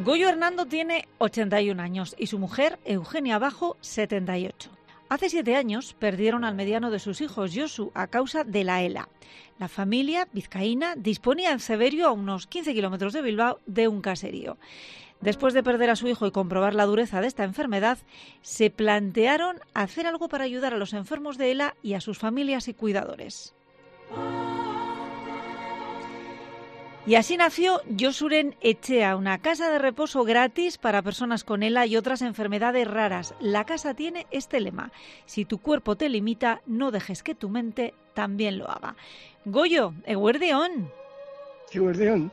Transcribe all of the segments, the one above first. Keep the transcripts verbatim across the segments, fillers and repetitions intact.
Goyo Hernando tiene ochenta y un años y su mujer, Eugenia Bajo, setenta y ocho. Hace siete años perdieron al mediano de sus hijos, Josu, a causa de la ELA. La familia vizcaína disponía en Ceberio, a unos quince kilómetros de Bilbao, de un caserío. Después de perder a su hijo y comprobar la dureza de esta enfermedad, se plantearon hacer algo para ayudar a los enfermos de ELA y a sus familias y cuidadores. Y así nació Josuren Etxea, una casa de reposo gratis para personas con ELA y otras enfermedades raras. La casa tiene este lema: si tu cuerpo te limita, no dejes que tu mente también lo haga. Goyo, eguerdión. Eguerdión.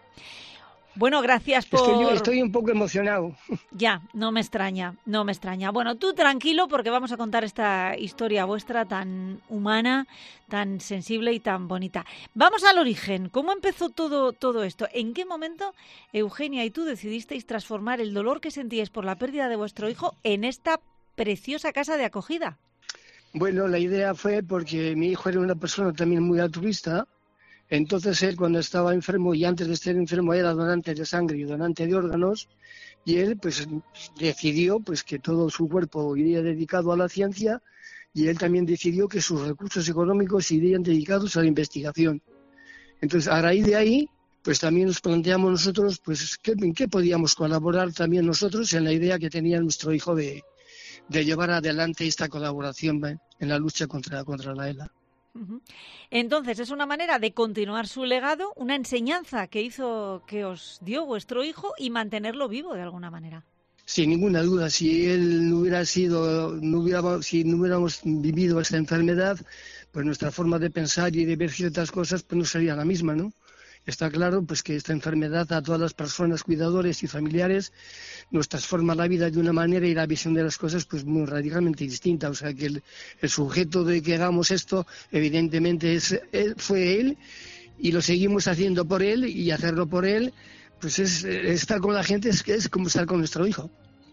Bueno, gracias por... Estoy, estoy un poco emocionado. Ya, no me extraña, no me extraña. Bueno, tú tranquilo porque vamos a contar esta historia vuestra tan humana, tan sensible y tan bonita. Vamos al origen. ¿Cómo empezó todo, todo esto? ¿En qué momento Eugenia y tú decidisteis transformar el dolor que sentíais por la pérdida de vuestro hijo en esta preciosa casa de acogida? Bueno, la idea fue porque mi hijo era una persona también muy altruista. Entonces él, cuando estaba enfermo y antes de estar enfermo, era donante de sangre y donante de órganos, y él pues decidió pues que todo su cuerpo iría dedicado a la ciencia, y él también decidió que sus recursos económicos irían dedicados a la investigación. Entonces, a raíz de ahí, pues también nos planteamos nosotros pues ¿qué, en qué podíamos colaborar también nosotros en la idea que tenía nuestro hijo de, de llevar adelante esta colaboración en la lucha contra, contra la ELA. Entonces, es una manera de continuar su legado, una enseñanza que hizo, que os dio vuestro hijo y mantenerlo vivo de alguna manera. Sin ninguna duda, si él no hubiera sido, no hubiera, si no hubiéramos vivido esta enfermedad, pues nuestra forma de pensar y de ver ciertas cosas pues no sería la misma, ¿no? Está claro pues que esta enfermedad a todas las personas, cuidadores y familiares, nos transforma la vida de una manera y la visión de las cosas pues muy radicalmente distinta. O sea que el, el sujeto de que hagamos esto evidentemente es él, fue él, y lo seguimos haciendo por él, y hacerlo por él pues es estar con la gente, es, es como estar con nuestro hijo.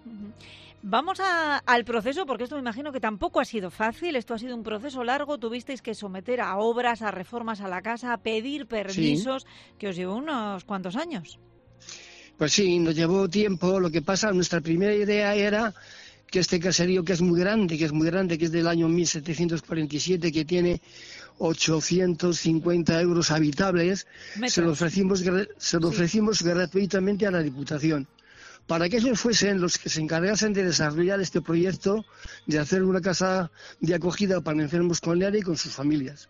Vamos a, al proceso, porque esto me imagino que tampoco ha sido fácil. Esto ha sido un proceso largo. Tuvisteis que someter a obras, a reformas a la casa, a pedir permisos, sí, que os llevó unos cuantos años. Pues sí, nos llevó tiempo. Lo que pasa, nuestra primera idea era que este caserío, que es muy grande, que es muy grande, que es del año mil setecientos cuarenta y siete, que tiene ochocientos cincuenta euros habitables, Metros. se lo ofrecimos, se lo ofrecimos sí. gratuitamente a la Diputación, para que ellos fuesen los que se encargasen de desarrollar este proyecto de hacer una casa de acogida para enfermos con ELA y con sus familias.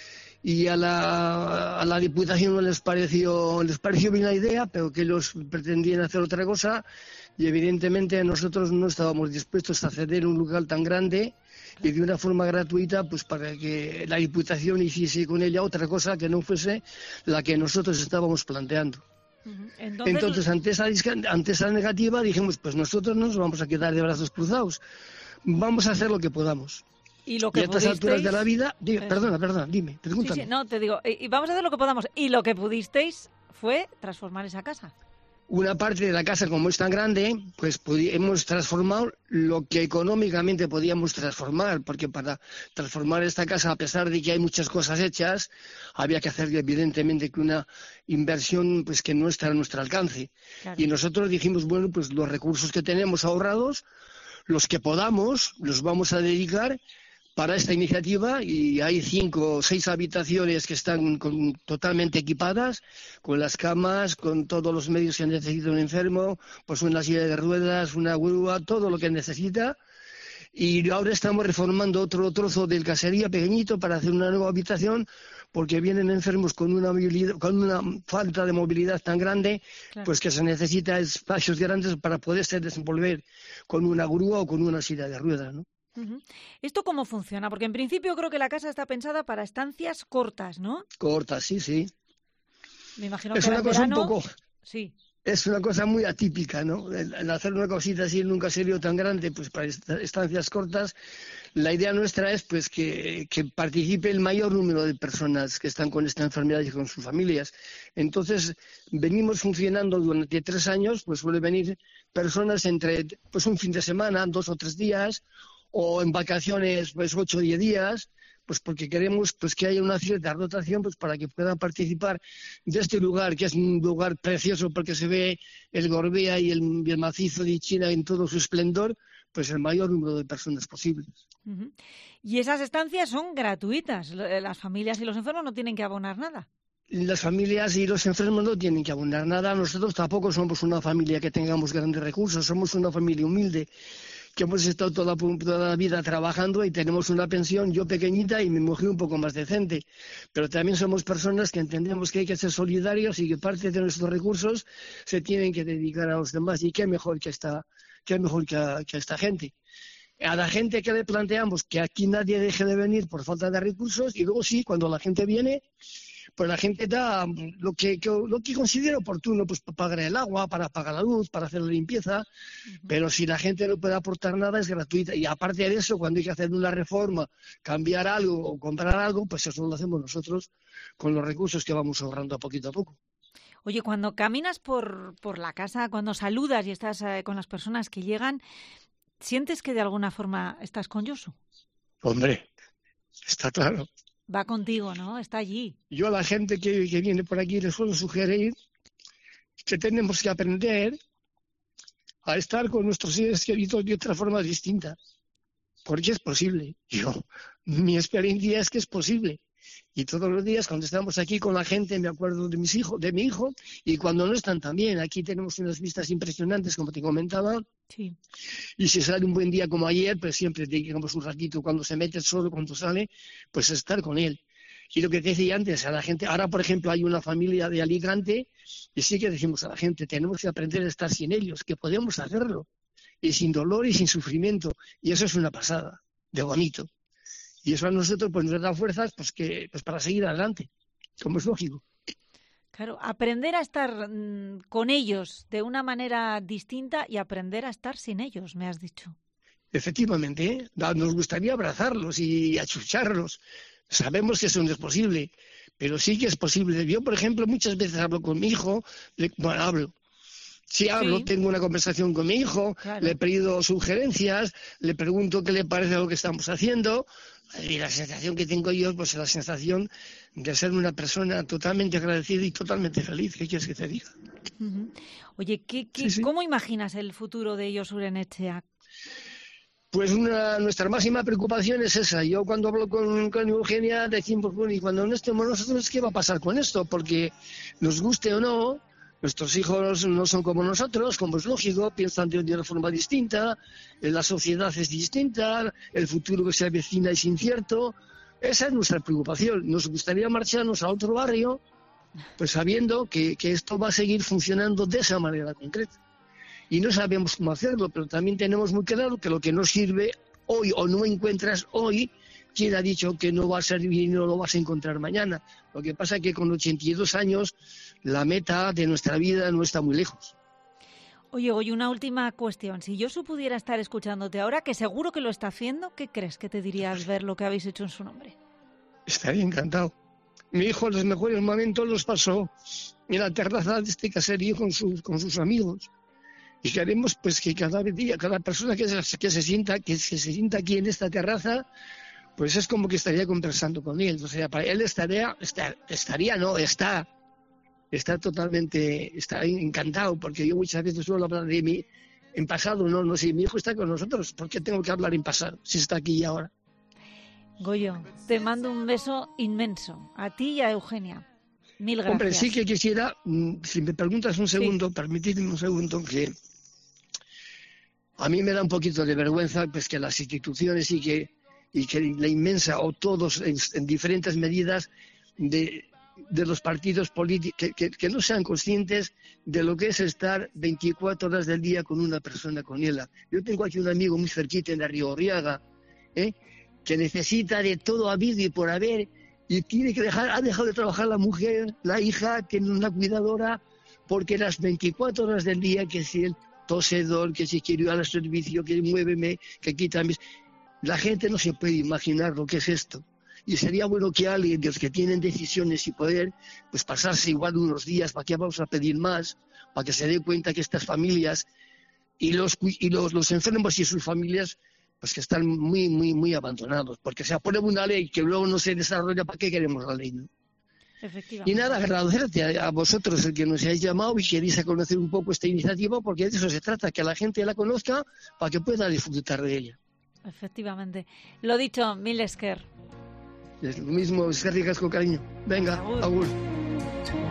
Y a la, a la Diputación no les pareció, les pareció bien la idea, pero que ellos pretendían hacer otra cosa, y evidentemente nosotros no estábamos dispuestos a ceder un lugar tan grande y de una forma gratuita, pues para que la Diputación hiciese con ella otra cosa que no fuese la que nosotros estábamos planteando. Entonces, Entonces ante, esa, ante esa negativa dijimos, pues nosotros no nos vamos a quedar de brazos cruzados, vamos a hacer lo que podamos. Y lo que y a estas pudisteis... alturas de la vida, dime, perdona, perdona, dime, pregúntame. Sí, sí, no, te digo, y vamos a hacer lo que podamos. Y lo que pudisteis fue transformar esa casa. Una parte de la casa, como es tan grande, pues hemos transformado lo que económicamente podíamos transformar, porque para transformar esta casa, a pesar de que hay muchas cosas hechas, había que hacer evidentemente que una inversión pues que no está a nuestro alcance. Claro. Y nosotros dijimos, bueno, pues los recursos que tenemos ahorrados, los que podamos, los vamos a dedicar para esta iniciativa, y hay cinco o seis habitaciones que están con, totalmente equipadas, con las camas, con todos los medios que necesita un enfermo, pues una silla de ruedas, una grúa, todo lo que necesita. Y ahora estamos reformando otro trozo del caserío pequeñito para hacer una nueva habitación, porque vienen enfermos con una movilidad, con una falta de movilidad tan grande, claro, pues que se necesita espacios grandes para poderse desenvolver con una grúa o con una silla de ruedas, ¿no? ¿Esto cómo funciona? Porque en principio creo que la casa está pensada para estancias cortas, ¿no? Cortas, sí, sí. Me imagino es que una en cosa verano... un poco... Sí. Es una cosa muy atípica, ¿no? El, el hacer una cosita así en un caserío tan grande, pues para estancias cortas, la idea nuestra es pues que, que participe el mayor número de personas que están con esta enfermedad y con sus familias. Entonces, venimos funcionando durante tres años, pues suele venir personas entre pues un fin de semana, dos o tres días, o en vacaciones, pues ocho o diez días, pues porque queremos pues que haya una cierta rotación pues para que puedan participar de este lugar, que es un lugar precioso porque se ve el Gorbea y el, y el macizo de China en todo su esplendor, pues el mayor número de personas posibles. Uh-huh. Y esas estancias son gratuitas, las familias y los enfermos no tienen que abonar nada. Las familias y los enfermos no tienen que abonar nada, nosotros tampoco somos una familia que tengamos grandes recursos, somos una familia humilde, que hemos estado toda, toda la vida trabajando y tenemos una pensión, yo pequeñita y mi mujer un poco más decente. Pero también somos personas que entendemos que hay que ser solidarios y que parte de nuestros recursos se tienen que dedicar a los demás. Y qué mejor que esta, qué mejor que a, que a esta gente. A la gente que le planteamos que aquí nadie deje de venir por falta de recursos y luego sí, cuando la gente viene, pues la gente da lo que, que, lo que considera oportuno, pues para pagar el agua, para pagar la luz, para hacer la limpieza, uh-huh. Pero si la gente no puede aportar nada es gratuita. Y aparte de eso, cuando hay que hacer una reforma, cambiar algo o comprar algo, pues eso lo hacemos nosotros con los recursos que vamos ahorrando a poquito a poco. Oye, cuando caminas por, por la casa, cuando saludas y estás eh, con las personas que llegan, ¿sientes que de alguna forma estás con Josu? Hombre, está claro. Va contigo, ¿no? Está allí. Yo a la gente que, que viene por aquí les suelo sugerir que tenemos que aprender a estar con nuestros seres queridos de otra forma distinta. Porque es posible. Yo, mi experiencia es que es posible. Y todos los días cuando estamos aquí con la gente me acuerdo de mis hijos, de mi hijo, y cuando no están también. Aquí tenemos unas vistas impresionantes, como te comentaba. Sí. Y si sale un buen día como ayer, pues siempre digamos un ratito cuando se mete el sol, cuando sale, pues estar con él. Y lo que te decía antes, a la gente, ahora por ejemplo hay una familia de Alicante, y sí que decimos a la gente, tenemos que aprender a estar sin ellos, que podemos hacerlo, y sin dolor y sin sufrimiento. Y eso es una pasada, de bonito. Y eso a nosotros pues nos da fuerzas pues que pues para seguir adelante, como es lógico. Claro, aprender a estar mmm, con ellos de una manera distinta y aprender a estar sin ellos, me has dicho. Efectivamente, ¿eh? Nos gustaría abrazarlos y achucharlos. Sabemos que eso no es posible, pero sí que es posible. Yo, por ejemplo, muchas veces hablo con mi hijo, le, bueno, hablo. Si hablo, sí. Tengo una conversación con mi hijo, claro. Le he pedido sugerencias, le pregunto qué le parece lo que estamos haciendo, y la sensación que tengo yo, pues la sensación de ser una persona totalmente agradecida y totalmente feliz. ¿Qué quieres que te diga? Uh-huh. Oye, ¿qué, qué, sí, sí. ¿cómo imaginas el futuro de Josu Urenetxea? Pues una, nuestra máxima preocupación es esa. Yo cuando hablo con, con Eugenia decimos, bueno, y cuando no estemos nosotros, ¿qué va a pasar con esto? Porque nos guste o no, nuestros hijos no son como nosotros, como es lógico, piensan de una forma distinta, la sociedad es distinta, el futuro que se avecina es incierto. Esa es nuestra preocupación. Nos gustaría marcharnos a otro barrio, pues sabiendo que, que esto va a seguir funcionando de esa manera concreta. Y no sabemos cómo hacerlo, pero también tenemos muy claro que lo que no sirve hoy o no encuentras hoy, ¿quién ha dicho que no va a servir y no lo vas a encontrar mañana? Lo que pasa es que con ochenta y dos años la meta de nuestra vida no está muy lejos. Oye, oye, una última cuestión. Si Josu pudiera estar escuchándote ahora, que seguro que lo está haciendo, ¿qué crees que te diría al ver lo que habéis hecho en su nombre? Estaría encantado. Mi hijo los mejores momentos los pasó en la terraza de este caserío con sus, con sus amigos. Y queremos pues que cada día, cada persona que se, que se sienta, que se, se sienta aquí en esta terraza, pues es como que estaría conversando con él. O sea, para él estaría, está, estaría, no, está, está totalmente, está encantado, porque yo muchas veces suelo hablar de mí en pasado, no, no sé, mi hijo está con nosotros, ¿por qué tengo que hablar en pasado si está aquí y ahora? Goyo, te mando un beso inmenso, a ti y a Eugenia. Mil gracias. Hombre, sí que quisiera, si me preguntas un segundo, sí. Permitidme un segundo, que a mí me da un poquito de vergüenza pues que las instituciones y que, y que la inmensa, o todos en, en diferentes medidas de, de los partidos políticos, que, que, que no sean conscientes de lo que es estar veinticuatro horas del día con una persona, con ella. Yo tengo aquí un amigo muy cerquita en la Riorriaga, ¿eh? que necesita de todo habido y por haber, y tiene que dejar, ha dejado de trabajar la mujer, la hija, tiene una cuidadora, porque las veinticuatro horas del día, que si el tosedor, que si quiero ir al servicio, que muéveme, que quita mis... La gente no se puede imaginar lo que es esto. Y sería bueno que alguien de los que tienen decisiones y poder, pues pasarse igual unos días, ¿para qué vamos a pedir más? Para que se dé cuenta que estas familias y los, y los, los enfermos y sus familias pues que están muy, muy, muy abandonados, porque se aprueba una ley que luego no se desarrolla, ¿para qué queremos la ley, no? Efectivamente. Y nada, agradecerte a, a vosotros el que nos hayáis llamado y queréis conocer un poco esta iniciativa, porque de eso se trata, que la gente la conozca para que pueda disfrutar de ella. Efectivamente. Lo dicho, mil esker. Es lo mismo, es que ricas con cariño. Venga, agur.